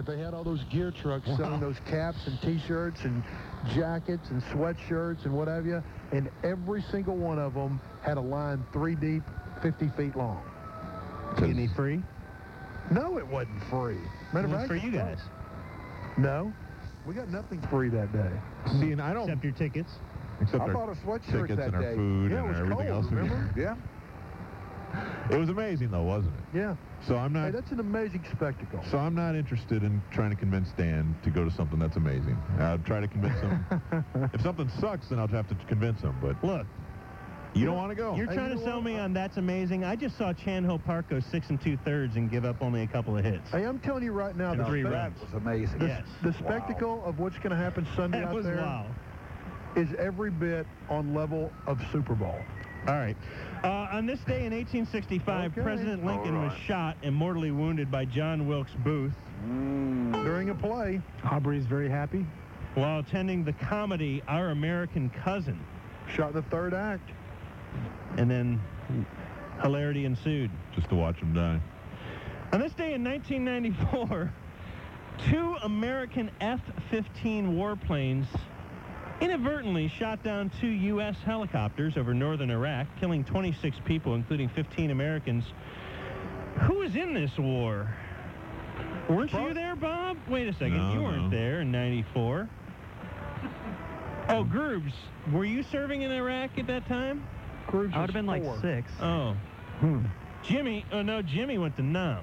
they had all those gear trucks selling those caps and T-shirts and jackets and sweatshirts and what have you, and every single one of them had a line 3 deep, 50 feet long. Any free? No, it wasn't free. Matter of fact, for you guys. No, we got nothing free that day. See, and I don't... Except your tickets. Except I our bought a sweatshirt tickets that and our day. food Yeah, it and was everything cold, else. remember? Yeah. It was amazing, though, wasn't it? Yeah. So I'm Hey, not... that's an amazing spectacle. So I'm not interested in trying to convince Dan to go to something that's amazing. I'll try to convince him. If something sucks, then I'll have to convince him. But Look, you don't want to go. you're Hey, trying you to know sell what? me on that's amazing. I just saw Chan Ho Park go 6 2/3 and give up only a couple of hits. Hey, I'm telling you right now, And the, 3 spec- runs. That was amazing. Yes. the spectacle of what's going to happen Sunday That out was there wow. is every bit on level of Super Bowl. All right. On this day in 1865, Okay. President Lincoln All was right. shot and mortally wounded by John Wilkes Booth During a play, Aubrey's very happy. while attending the comedy Our American Cousin. shot in the third act. And then hilarity ensued. Just to watch him die. On this day in 1994, 2 American F-15 warplanes inadvertently shot down 2 U.S. helicopters over northern Iraq, killing 26 people, including 15 Americans. Who was in this war? Weren't you there, Bob? Wait a second. No, You weren't no. there in 94. Oh, Groobs, were you serving in Iraq at that time? Cruz I would have been like 4. 6. Oh. Jimmy, oh no, Jimmy went to Nam.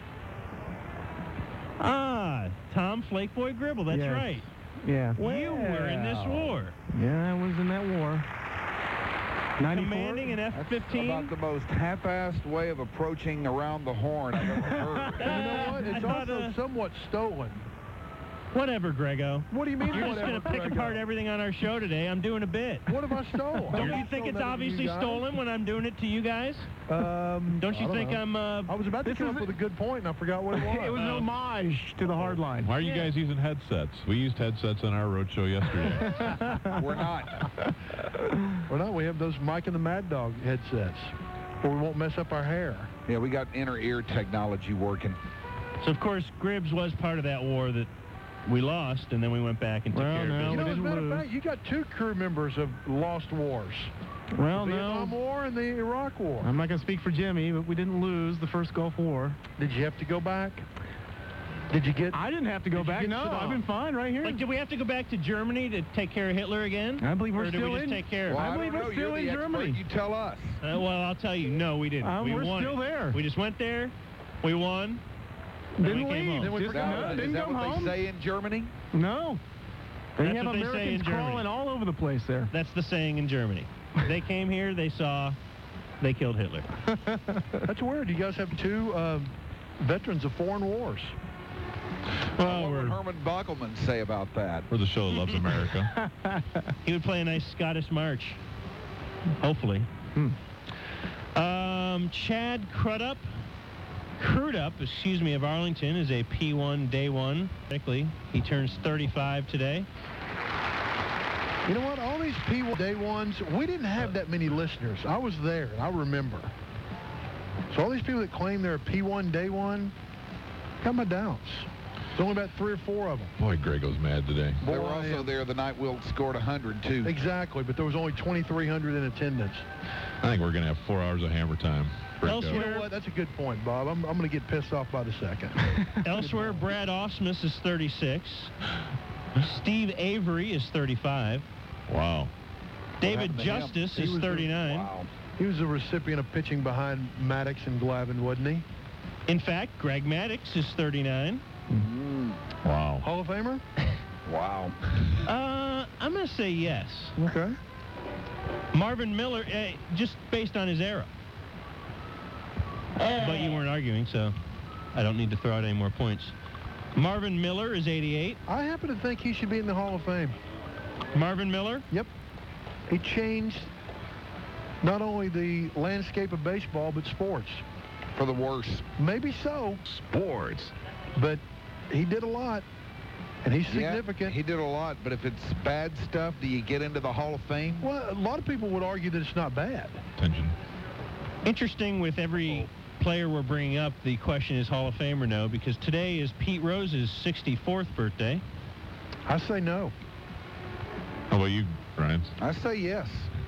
Tom Flakeboy Gribble, that's Yes. right. Yeah. You were in this war. Yeah, I was in that war. 94? Commanding an That's F-15. about the most half-assed way of approaching around the horn I've ever heard. You know what? I It's thought, also somewhat stolen. Whatever, Grego. What do you mean, You're just whatever, going to pick Grego? apart everything on our show today. I'm doing a bit. What have I stolen? Don't you think it's obviously stolen when I'm doing it to you guys? Don't you think I'm... I was about to come up with a good point, and I forgot what it was. It was an homage to the hard line. Why are you guys using headsets? We used headsets on our roadshow yesterday. We're not. Well, no, we have those Mike and the Mad Dog headsets, where we won't mess up our hair. Yeah, we got inner ear technology working. So, of course, Gribbs was part of that war that we lost, and then we went back and took Well, care no, of You business. know, as a didn't matter of lose. fact, you got 2 crew members of lost wars. Well, The Vietnam no. War and the Iraq War. I'm not going to speak for Jimmy, but we didn't lose the first Gulf War. Did you have to go back? Did you get... I didn't have to go Did you back. get No, Saddam? I've been fine right here. Like, did we have to go back to Germany to take care of Hitler again? I believe we're or did still we just in. take care of Well, him? I believe don't we're know. still You're in the expert. Germany. You tell us. Well, I'll tell you, no, we didn't. We we're won. still there. We just went there, we won, Didn't we came leave. home. Then we Just, forgot no, about it. didn't Is that come what home. they say in Germany? No. They That's have what they say Americans in Germany. crawling all over the place there. That's the saying in Germany. They came here, they saw, they killed Hitler. That's weird. You guys have 2 veterans of foreign wars. Well, What would Herman Bockelman say about that? We're the show that loves America. he would play a nice Scottish march. Hopefully. Chad Crudup, of Arlington, is a P1 Day 1. He turns 35 today. You know what? All these P1 Day 1s, we didn't have that many listeners. I was there, and I remember. So all these people that claim they're a P1 Day 1, got my doubts. There's only about 3 or 4 of them. Boy, Grego's mad today. They were Boy, also there the night Wilt scored 100, too. Exactly, but there was only 2,300 in attendance. I think we're going to have 4 hours of hammer time. Grego. You know what? That's a good point, Bob. I'm going to get pissed off by the second. Elsewhere, Brad Osmus is 36. Steve Avery is 35. Wow. David happened to him? Justice He is was 39. Wow. He was a recipient of pitching behind Maddox and Glavine, wasn't he? In fact, Greg Maddux is 39. Wow. Hall of Famer? Wow. I'm going to say yes. Okay. Marvin Miller, just based on his era. But you weren't arguing, so I don't need to throw out any more points. Marvin Miller is 88. I happen to think he should be in the Hall of Fame. Marvin Miller? Yep. He changed not only the landscape of baseball, but sports. For the worse. Maybe so, Sports. but he did a lot, and he's significant. Yeah, he did a lot, but if it's bad stuff, do you get into the Hall of Fame? Well, a lot of people would argue that it's not bad. Attention. Interesting with every player we're bringing up, the question is Hall of Fame or no, because today is Pete Rose's 64th birthday. I say no. How about you, Brian? I say yes.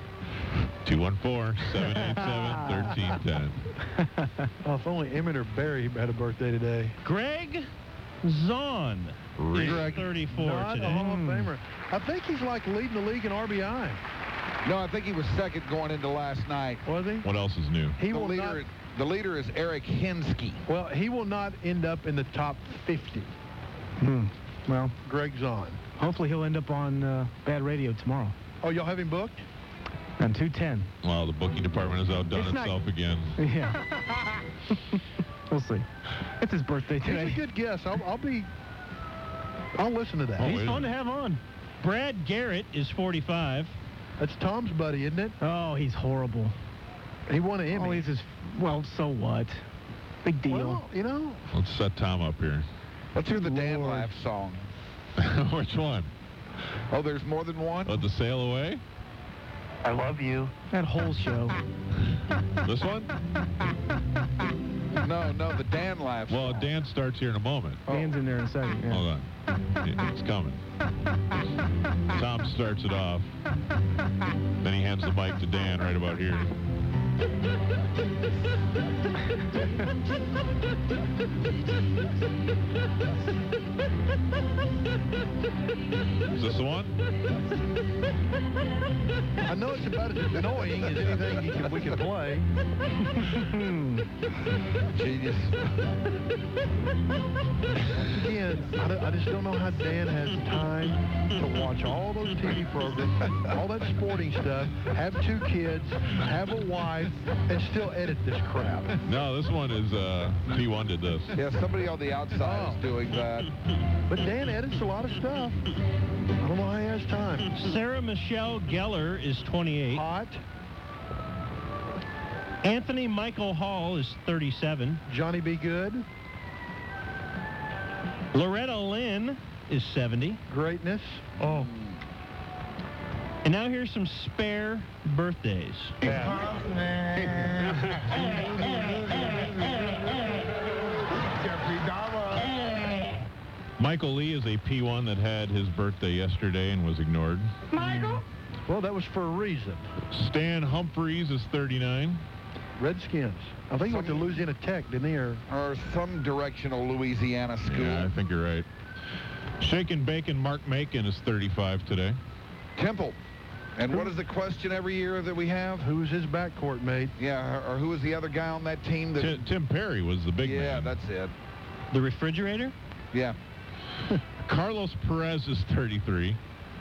214-787-1310. Oh, if only Emmett or Barry had a birthday today. Greg Zahn is Greg, 34 not today. a Hall of Famer. I think he's like leading the league in RBI. No, I think he was second going into last night. Was he? What else is new? He The will not. leader is Eric Hensky. Well, he will not end up in the top 50. Well, Greg Zahn. hopefully he'll end up on Bad Radio tomorrow. Oh, y'all have him booked? On 210. Well, the booking department has outdone It's not- itself again. Yeah. We'll see. It's his birthday He's today. a good guess. I'll listen to that. Oh, He's wait a fun to minute. have on. Brad Garrett is 45. That's Tom's buddy, isn't it? Oh, he's horrible. He won an Emmy. Oh, he's just, well, so what? Big deal. Well, you know, Let's set Tom up here. Let's hear the Dan Lord. Laugh song. Which one? Oh, there's more than one? Let the sail away? I love you. That whole show. This one? No, the Dan Laugh song. Well, Dan starts here in a moment. Dan's in there in a second. Yeah. Hold on. It's coming. Tom starts it off. Then he hands the mic to Dan right about here. Is this the one? I know it's about as annoying as anything we can play. Genius. Again, I just don't know how Dan has time to watch all those TV programs, all that sporting stuff, have 2 kids, have a wife, and still edit this crap. No, this one is, P1 did this. Yeah, somebody on the outside is doing that. But Dan edits a lot of stuff. I don't know how he has time. Sarah Michelle Gellar is 28. Hot. Anthony Michael Hall is 37. Johnny B. Good. Loretta Lynn is 70. Greatness. Oh. And now here's some spare birthdays. Michael Lee is a P1 that had his birthday yesterday and was ignored. Well, that was for a reason. Stan Humphreys is 39. Redskins. I think he went to Louisiana Tech, didn't he? Or some directional Louisiana school. Yeah, I think you're right. Shake and Bacon Mark Macon is 35 today. Temple. And what is the question every year that we have? Who was his backcourt mate? Yeah, or who was the other guy on that team? That, Tim Perry was the big yeah, man. that's it. The refrigerator? Yeah. Carlos Perez is 33.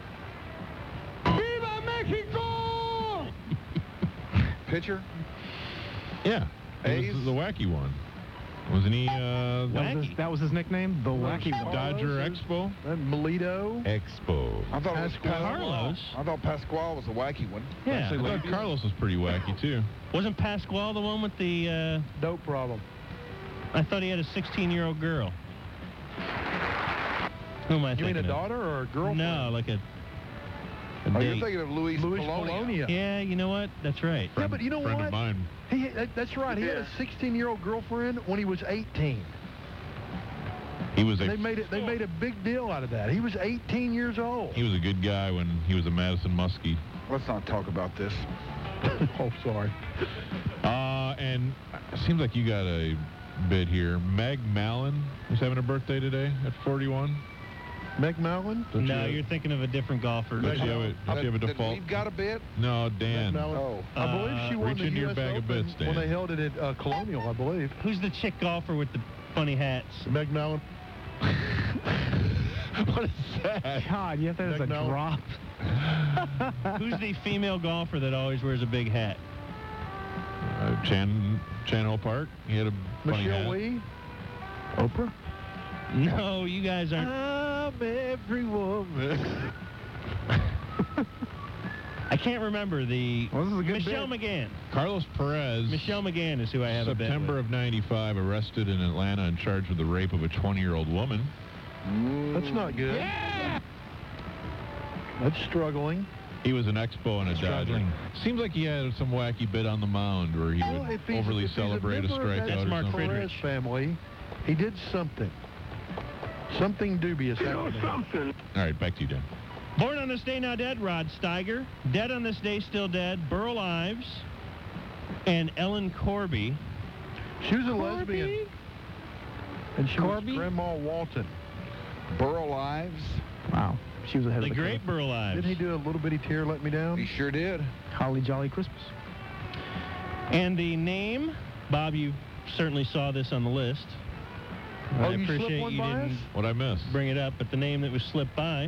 Viva Mexico! Pitcher? Yeah. It A's? was the wacky one. Wasn't he, Wacky. That was his nickname? The Wacky One. Dodger Expo? And Melito. Expo. I thought it was Pasquale. Carlos. I thought Pasquale was the wacky one. Yeah. I thought Carlos was pretty wacky, too. Wasn't Pasquale the one with the, Dope problem. I thought he had a 16-year-old girl. Who am I You thinking mean a of? daughter or a girlfriend? No, like a Oh, you're date. thinking of Luis Polonia. Polonia. Yeah, you know what? That's right. Yeah, but you know Friend what? of mine. That's right. He had a 16-year-old girlfriend when he was 18. He was And a they made a big deal out of that. He was 18 years old. he was a good guy when he was a Madison Muskie. Let's not talk about this. Oh, sorry. And it seems like you got a bid here. Meg Mallon is having a birthday today at 41. Meg Mallon? No, you're thinking of a different golfer. Does she have a, does she have a That default? we've got a bit? No, Meg Dan. Mallon. Oh. I believe she won reach the into your US bag of Open bits, Dan. when they held it at Colonial, I believe. Who's the chick golfer with the funny hats? Meg Mallon. What is that? God, you have that as a Meg Mallon. drop. Who's the female golfer that always wears a big hat? Chan Park. He had a funny Michelle hat. Wee. Oprah? No, you guys aren't. I'm every woman. I can't remember the. Well, this is a good Michelle bid. McGann. Carlos Perez. Michelle McGann is who I have a bet September with. of '95, arrested in Atlanta and charged with the rape of a 20-year-old woman. That's not good. That's struggling. He was an Expo and a Dodger. Seems like he had some wacky bit on the mound where he Well, would if he's- overly if he's celebrate a member of that strikeout or Mark something. Friedrich. Perez family, he did something. Something dubious happened. All right, back to you, Dan. Born on this day, now dead, Rod Steiger. Dead on this day, still dead, Burl Ives. And Ellen Corby. She was a lesbian. And she Corby? was Grandma Walton. Burl Ives. Wow. She was ahead The of the great Burl Ives. Didn't he do a little bitty tear let me down? He sure did. curve. Holly Jolly Christmas. And the name, Bob, you certainly saw this on the list. Oh, I you slipped appreciate one you by didn't us? What'd I miss? bring it up, but the name that was slipped by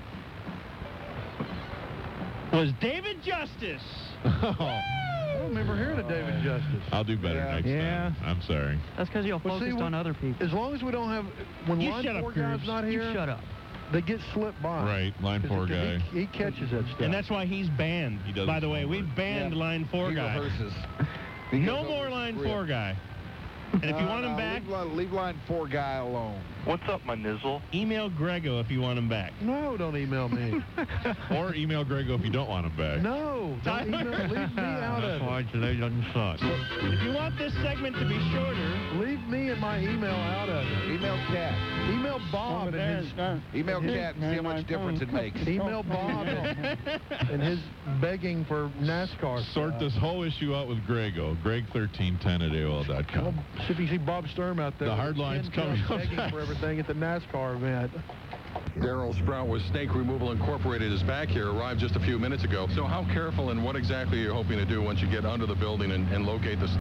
was David Justice. I don't remember hearing of David Justice. I'll do better Yeah. next Yeah. time. I'm sorry. That's because you're Well, see, focused what- on other people. As long as we don't have, when You line shut up, 4 guy's Groves. not You here, shut up. they get slipped by. Right, line 'Cause 4 guy. He catches that stuff. And that's why he's banned. He does By the his way, homework. we've banned Yeah. line 4 He guy. rehearses. He No goes more over the line script. 4 guy. And if you want him back, leave line 4 guy alone. What's up, my nizzle? email Grego if you want him back. No, don't email me. Or email Grego if you don't want him back. No, don't email. Leave me out of it. today doesn't suck. If you want this segment to be shorter, Leave me and my email out of it. Email Cat. Email Bob and his Email Cat and see how much difference it makes. email Bob and his begging for NASCAR. Sort stuff. this whole issue out with Grego. Greg1310@AOL.com. Well, if you see Bob Sturm out there, The hard with line's 10 coming trucks up begging next. for everything at the NASCAR event. Daryl Sprout with Snake Removal Incorporated is back here, arrived just a few minutes ago. So how careful and what exactly are you hoping to do once you get under the building and locate the